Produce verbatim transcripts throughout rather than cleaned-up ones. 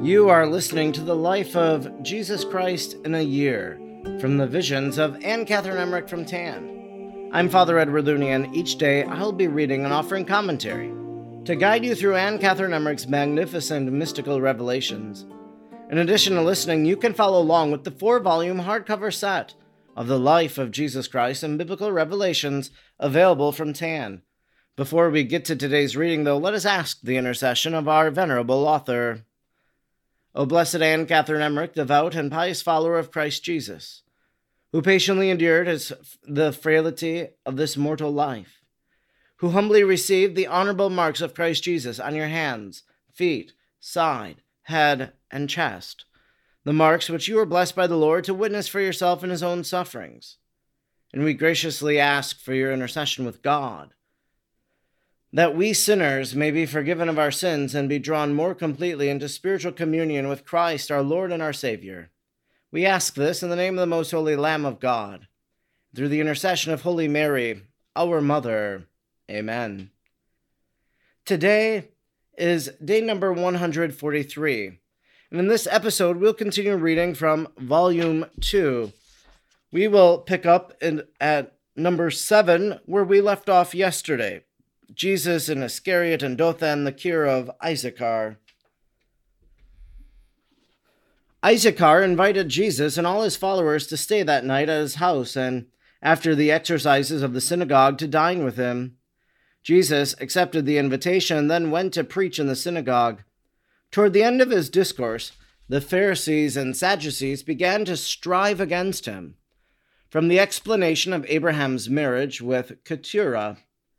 You are listening to the life of Jesus Christ in a year, from the visions of Anne Catherine Emmerich from Tann. I'm Father Edward Looney, and each day I'll be reading and offering commentary to guide you through Anne Catherine Emmerich's magnificent mystical revelations. In addition to listening, you can follow along with the four-volume hardcover set of the life of Jesus Christ and biblical revelations available from Tann. Before we get to today's reading, though, let us ask the intercession of our venerable author. O blessed Anne Catherine Emmerich, devout and pious follower of Christ Jesus, who patiently endured his, the frailty of this mortal life, who humbly received the honorable marks of Christ Jesus on your hands, feet, side, head, and chest, the marks which you were blessed by the Lord to witness for yourself in his own sufferings. And we graciously ask for your intercession with God, that we sinners may be forgiven of our sins and be drawn more completely into spiritual communion with Christ, our Lord and our Savior. We ask this in the name of the most holy Lamb of God, through the intercession of Holy Mary, our Mother. Amen. Today is day number one hundred forty-three, and in this episode we'll continue reading from Volume two. We will pick up in, at number seven, where we left off yesterday. Jesus and Iscariot and Dothan, the cure of Issachar. Issachar invited Jesus and all his followers to stay that night at his house, and after the exercises of the synagogue to dine with him. Jesus accepted the invitation and then went to preach in the synagogue. Toward the end of his discourse, the Pharisees and Sadducees began to strive against him, from the explanation of Abraham's marriage with Keturah.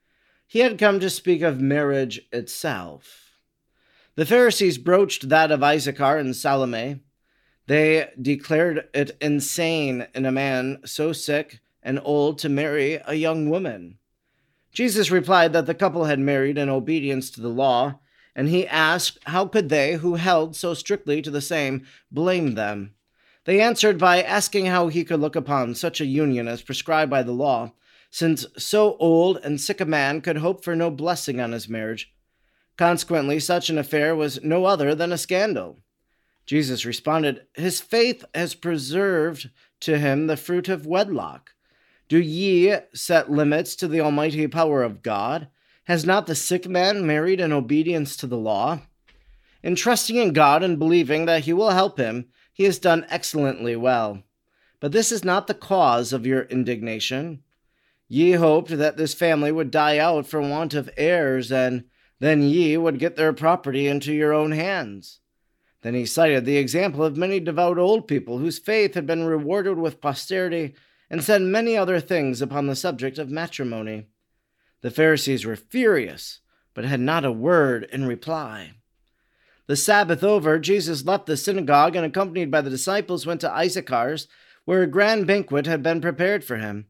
He had come to speak of marriage itself. The Pharisees broached that of Issachar and Salome. They declared it insane in a man so sick and old to marry a young woman. Jesus replied that the couple had married in obedience to the law, and he asked how could they, who held so strictly to the same, blame them. They answered by asking how he could look upon such a union as prescribed by the law, since so old and sick a man could hope for no blessing on his marriage. Consequently, such an affair was no other than a scandal. Jesus responded, His faith has preserved to him the fruit of wedlock. Do ye set limits to the almighty power of God? Has not the sick man married in obedience to the law? In trusting in God and believing that he will help him, he has done excellently well. But this is not the cause of your indignation. Ye hoped that this family would die out for want of heirs, and then ye would get their property into your own hands. Then he cited the example of many devout old people whose faith had been rewarded with posterity, and said many other things upon the subject of matrimony. The Pharisees were furious, but had not a word in reply. The Sabbath over, Jesus left the synagogue and, accompanied by the disciples, went to Issachar's, where a grand banquet had been prepared for him.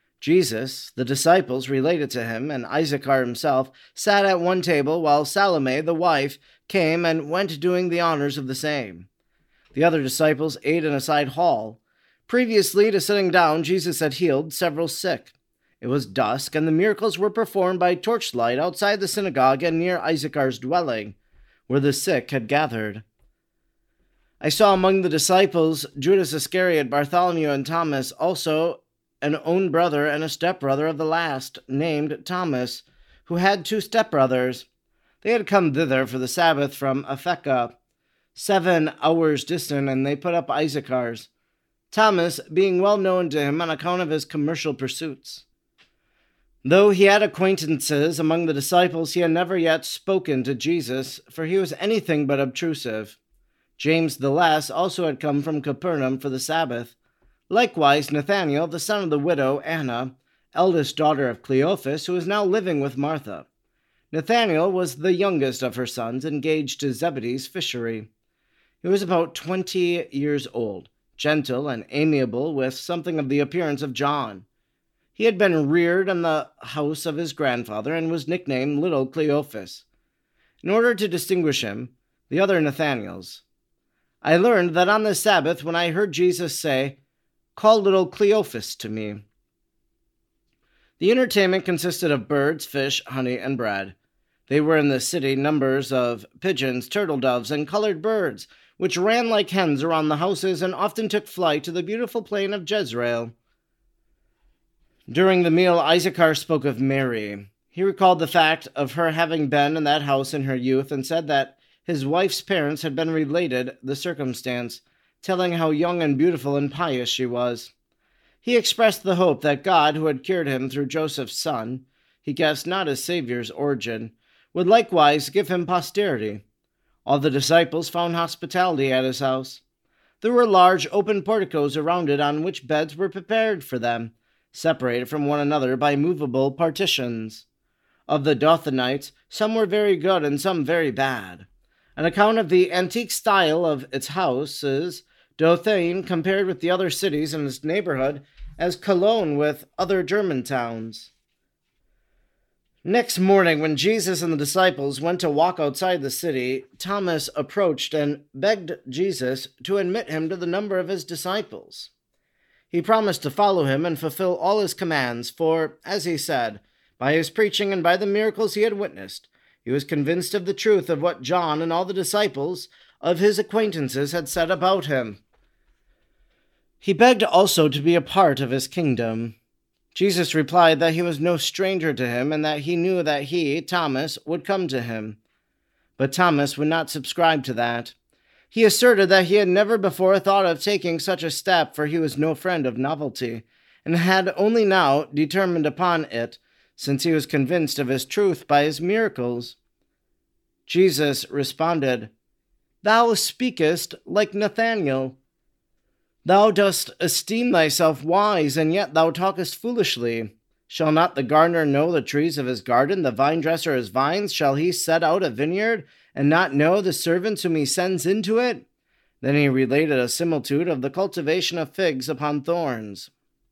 Jesus, the disciples related to him, and Issachar himself sat at one table, while Salome, the wife, came and went doing the honors of the same. The other disciples ate in a side hall. Previously to sitting down, Jesus had healed several sick. It was dusk, and the miracles were performed by torchlight outside the synagogue and near Issachar's dwelling, where the sick had gathered. I saw among the disciples Judas Iscariot, Bartholomew, and Thomas, also an own brother and a stepbrother of the last, named Thomas, who had two stepbrothers. They had come thither for the Sabbath from Aphekah, seven hours distant, and they put up Issachar's, Thomas being well known to him on account of his commercial pursuits. Though he had acquaintances among the disciples, he had never yet spoken to Jesus, for he was anything but obtrusive. James the less also had come from Capernaum for the Sabbath. Likewise, Nathanael, the son of the widow Anna, eldest daughter of Cleophas, who was now living with Martha. Nathanael was the youngest of her sons, engaged to Zebedee's fishery. He was about twenty years old, gentle and amiable, with something of the appearance of John. He had been reared in the house of his grandfather, and was nicknamed Little Cleophas, in order to distinguish him, the other Nathanaels. I learned that on the Sabbath, when I heard Jesus say, Call little Cleophas to me. The entertainment consisted of birds, fish, honey, and bread. They were in the city numbers of pigeons, turtle doves, and colored birds, which ran like hens around the houses and often took flight to the beautiful plain of Jezreel. During the meal, Issachar spoke of Mary. He recalled the fact of her having been in that house in her youth and said that his wife's parents had been related the circumstance, telling how young and beautiful and pious she was. He expressed the hope that God, who had cured him through Joseph's son, he guessed not his Savior's origin, would likewise give him posterity. All the disciples found hospitality at his house. There were large open porticos around it on which beds were prepared for them, separated from one another by movable partitions. Of the Dothanites, some were very good and some very bad. An account of the antique style of its houses, Dothan compared with the other cities in its neighborhood as Cologne with other German towns. Next morning, when Jesus and the disciples went to walk outside the city, Thomas approached and begged Jesus to admit him to the number of his disciples. He promised to follow him and fulfill all his commands, for, as he said, by his preaching and by the miracles he had witnessed, he was convinced of the truth of what John and all the disciples of his acquaintances had said about him. He begged also to be a part of his kingdom. Jesus replied that he was no stranger to him and that he knew that he, Thomas, would come to him. But Thomas would not subscribe to that. He asserted that he had never before thought of taking such a step, for he was no friend of novelty, and had only now determined upon it, since he was convinced of his truth by his miracles. Jesus responded, "Thou speakest like Nathanael. Thou dost esteem thyself wise, and yet thou talkest foolishly. Shall not the gardener know the trees of his garden, the vine-dresser his vines? Shall he set out a vineyard, and not know the servants whom he sends into it?" Then he related a similitude of the cultivation of figs upon thorns.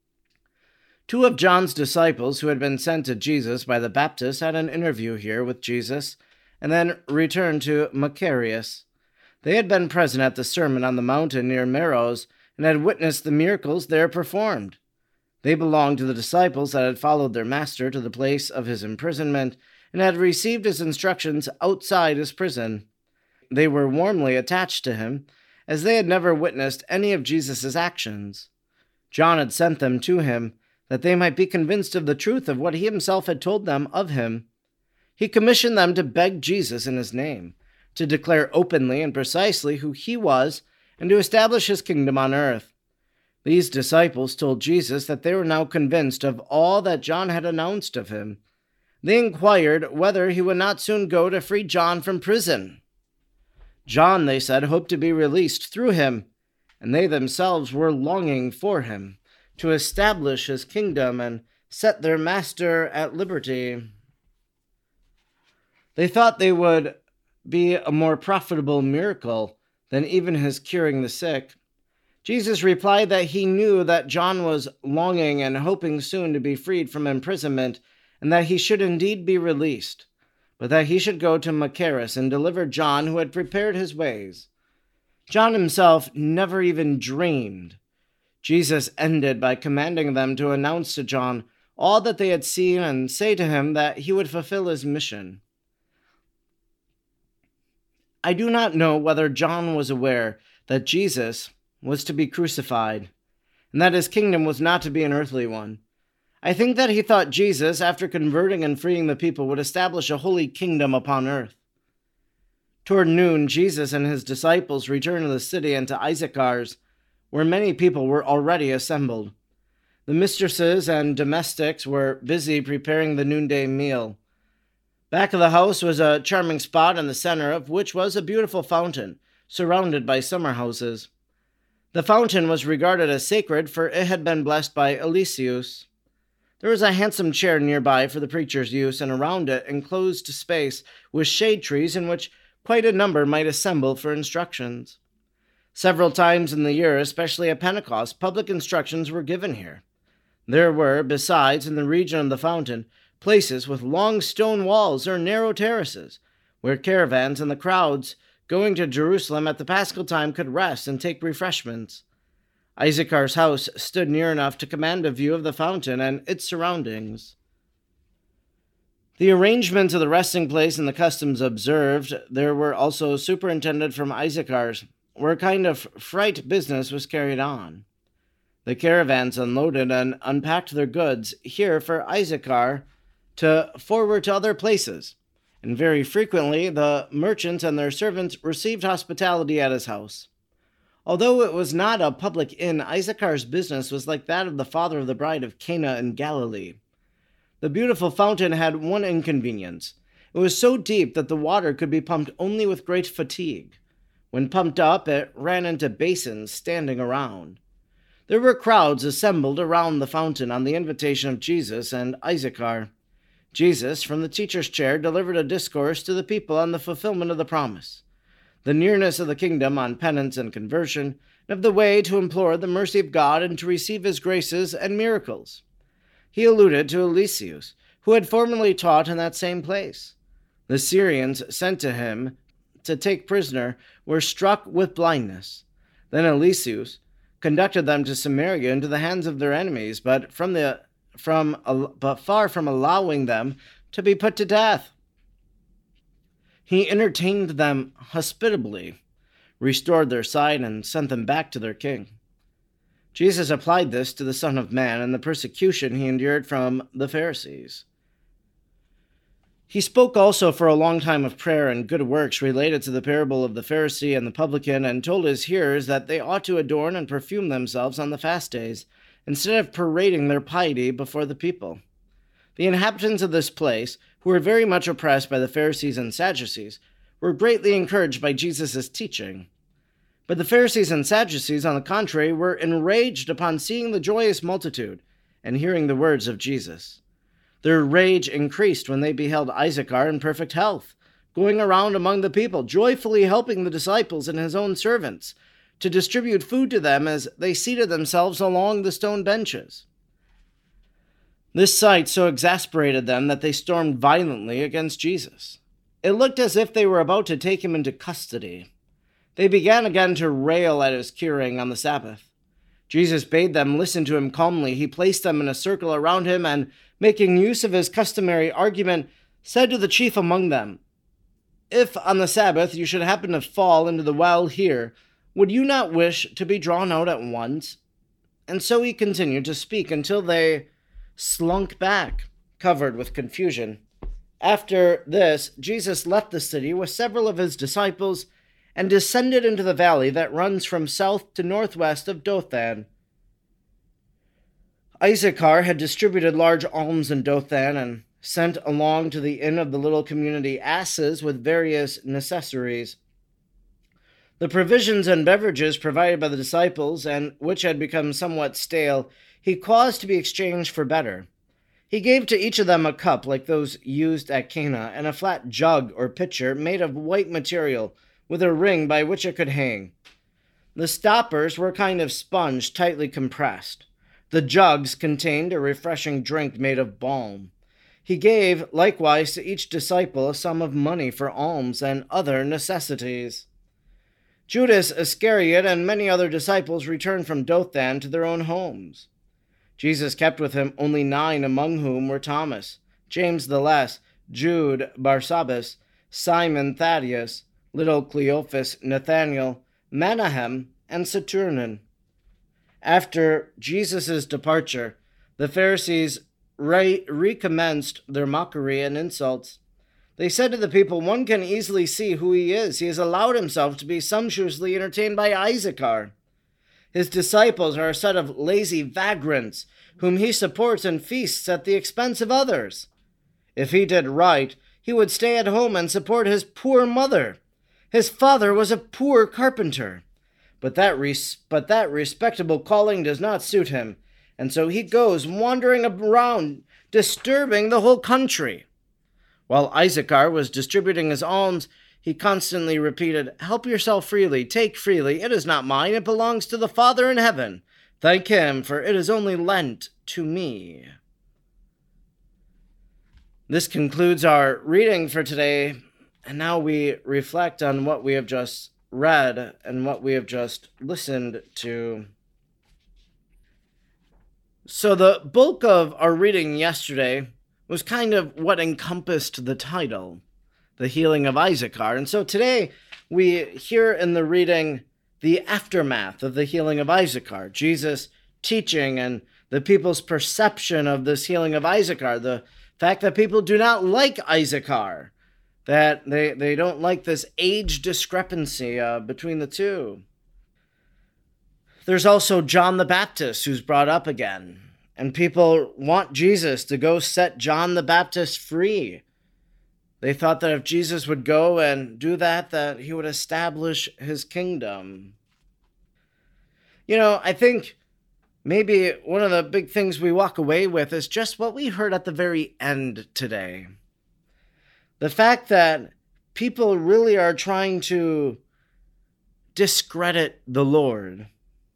Two of John's disciples who had been sent to Jesus by the Baptist had an interview here with Jesus, and then returned to Macarius. They had been present at the Sermon on the Mountain near Meroz, and had witnessed the miracles there performed. They belonged to the disciples that had followed their master to the place of his imprisonment, and had received his instructions outside his prison. They were warmly attached to him, as they had never witnessed any of Jesus' actions. John had sent them to him, that they might be convinced of the truth of what he himself had told them of him. He commissioned them to beg Jesus in his name, to declare openly and precisely who he was, and to establish his kingdom on earth. These disciples told Jesus that they were now convinced of all that John had announced of him. They inquired whether he would not soon go to free John from prison. John, they said, hoped to be released through him, and they themselves were longing for him, to establish his kingdom and set their master at liberty. They thought they would be a more profitable miracle than even his curing the sick. Jesus replied that he knew that John was longing and hoping soon to be freed from imprisonment, and that he should indeed be released, but that he should go to Machaerus and deliver John, who had prepared his ways. John himself never even dreamed. Jesus ended by commanding them to announce to John all that they had seen and say to him that he would fulfill his mission. I do not know whether John was aware that Jesus was to be crucified, and that his kingdom was not to be an earthly one. I think that he thought Jesus, after converting and freeing the people, would establish a holy kingdom upon earth. Toward noon, Jesus and his disciples returned to the city and to Issachar's, where many people were already assembled. The mistresses and domestics were busy preparing the noonday meal. Back of the house was a charming spot in the center of which was a beautiful fountain, surrounded by summer houses. The fountain was regarded as sacred, for it had been blessed by Eliseus. There was a handsome chair nearby for the preacher's use, and around it enclosed space with shade trees in which quite a number might assemble for instructions. Several times in the year, especially at Pentecost, public instructions were given here. There were, besides, in the region of the fountain, places with long stone walls or narrow terraces, where caravans and the crowds going to Jerusalem at the Paschal time could rest and take refreshments. Issachar's house stood near enough to command a view of the fountain and its surroundings. The arrangements of the resting place and the customs observed, there were also superintended from Issachar's where a kind of freight business was carried on. The caravans unloaded and unpacked their goods here for Issachar to forward to other places, and very frequently the merchants and their servants received hospitality at his house. Although it was not a public inn, Issachar's business was like that of the father of the bride of Cana in Galilee. The beautiful fountain had one inconvenience. It was so deep that the water could be pumped only with great fatigue. When pumped up, it ran into basins standing around. There were crowds assembled around the fountain on the invitation of Jesus and Issachar. Jesus, from the teacher's chair, delivered a discourse to the people on the fulfillment of the promise, the nearness of the kingdom, on penance and conversion, and of the way to implore the mercy of God and to receive his graces and miracles. He alluded to Eliseus, who had formerly taught in that same place. The Syrians sent to him to take prisoner were struck with blindness. Then Eliseus conducted them to Samaria into the hands of their enemies, but from the from but far from allowing them to be put to death. He entertained them hospitably, restored their sight, and sent them back to their king. Jesus applied this to the Son of Man and the persecution he endured from the Pharisees. He spoke also for a long time of prayer and good works related to the parable of the Pharisee and the publican, and told his hearers that they ought to adorn and perfume themselves on the fast days, instead of parading their piety before the people. The inhabitants of this place, who were very much oppressed by the Pharisees and Sadducees, were greatly encouraged by Jesus' teaching. But the Pharisees and Sadducees, on the contrary, were enraged upon seeing the joyous multitude and hearing the words of Jesus. Their rage increased when they beheld Issachar in perfect health, going around among the people, joyfully helping the disciples and his own servants to distribute food to them as they seated themselves along the stone benches. This sight so exasperated them that they stormed violently against Jesus. It looked as if they were about to take him into custody. They began again to rail at his curing on the Sabbath. Jesus bade them listen to him calmly. He placed them in a circle around him and, making use of his customary argument, said to the chief among them, "If on the Sabbath you should happen to fall into the well here, would you not wish to be drawn out at once?" And so he continued to speak until they slunk back, covered with confusion. After this, Jesus left the city with several of his disciples and descended into the valley that runs from south to northwest of Dothan. Issachar had distributed large alms in Dothan and sent along to the inn of the little community asses with various necessaries. The provisions and beverages provided by the disciples, and which had become somewhat stale, he caused to be exchanged for better. He gave to each of them a cup like those used at Cana, and a flat jug or pitcher made of white material, with a ring by which it could hang. The stoppers were a kind of sponge tightly compressed. The jugs contained a refreshing drink made of balm. He gave likewise to each disciple a sum of money for alms and other necessities. Judas Iscariot and many other disciples returned from Dothan to their own homes. Jesus kept with him only nine, among whom were Thomas, James the Less, Jude Barsabbas, Simon Thaddeus, little Cleophas, Nathanael, Manahem, and Saturnin. After Jesus' departure, the Pharisees re- recommenced their mockery and insults. They said to the people, "One can easily see who he is. He has allowed himself to be sumptuously entertained by Issachar. His disciples are a set of lazy vagrants, whom he supports and feasts at the expense of others. If he did right, he would stay at home and support his poor mother. His father was a poor carpenter. But that res- but that respectable calling does not suit him, and so he goes wandering around, disturbing the whole country." While Issachar was distributing his alms, he constantly repeated, "Help yourself freely, take freely. It is not mine, it belongs to the Father in heaven. Thank him, for it is only lent to me." This concludes our reading for today, and now we reflect on what we have just read and what we have just listened to. So the bulk of our reading yesterday was kind of what encompassed the title, the healing of Issachar. And so today we hear in the reading the aftermath of the healing of Issachar, Jesus teaching and the people's perception of this healing of Issachar, the fact that people do not like Issachar, that they, they don't like this age discrepancy uh, between the two. There's also John the Baptist who's brought up again, and people want Jesus to go set John the Baptist free. They thought that if Jesus would go and do that, that he would establish his kingdom. You know, I think maybe one of the big things we walk away with is just what we heard at the very end today. The fact that people really are trying to discredit the Lord.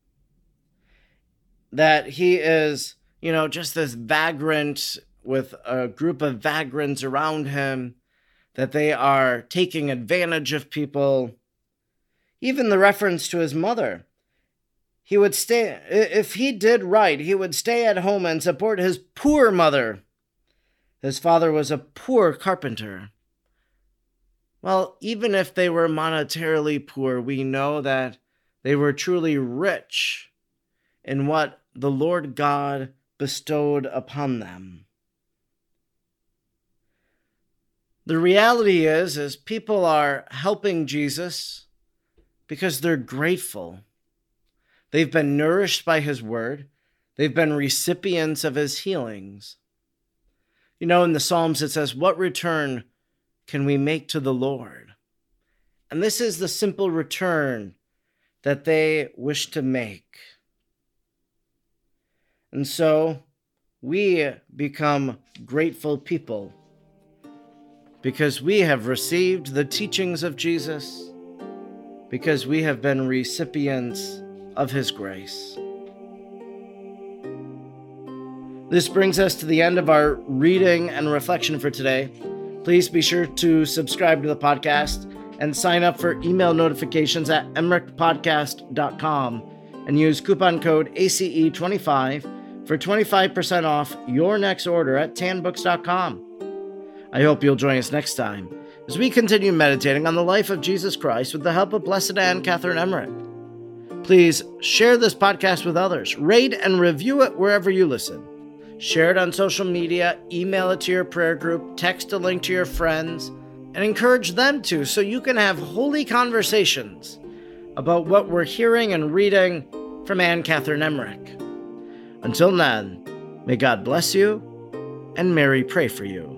That he is, you know, just this vagrant with a group of vagrants around him, that they are taking advantage of people. Even the reference to his mother. He would stay, if he did right, he would stay at home and support his poor mother. His father was a poor carpenter. Well, even if they were monetarily poor, we know that they were truly rich in what the Lord God bestowed upon them. The reality is, is people are helping Jesus because they're grateful. They've been nourished by his word. They've been recipients of his healings. You know, in the Psalms it says, "What return can we make to the Lord?" And this is the simple return that they wish to make. And so we become grateful people because we have received the teachings of Jesus, because we have been recipients of his grace. This brings us to the end of our reading and reflection for today. Please be sure to subscribe to the podcast and sign up for email notifications at emmerich podcast dot com and use coupon code A C E twenty-five for twenty-five percent off your next order at tan books dot com. I hope you'll join us next time as we continue meditating on the life of Jesus Christ with the help of Blessed Anne Catherine Emmerich. Please share this podcast with others, rate and review it wherever you listen. Share it on social media, email it to your prayer group, text a link to your friends, and encourage them to, so you can have holy conversations about what we're hearing and reading from Anne Catherine Emmerich. Until then, may God bless you, and Mary pray for you.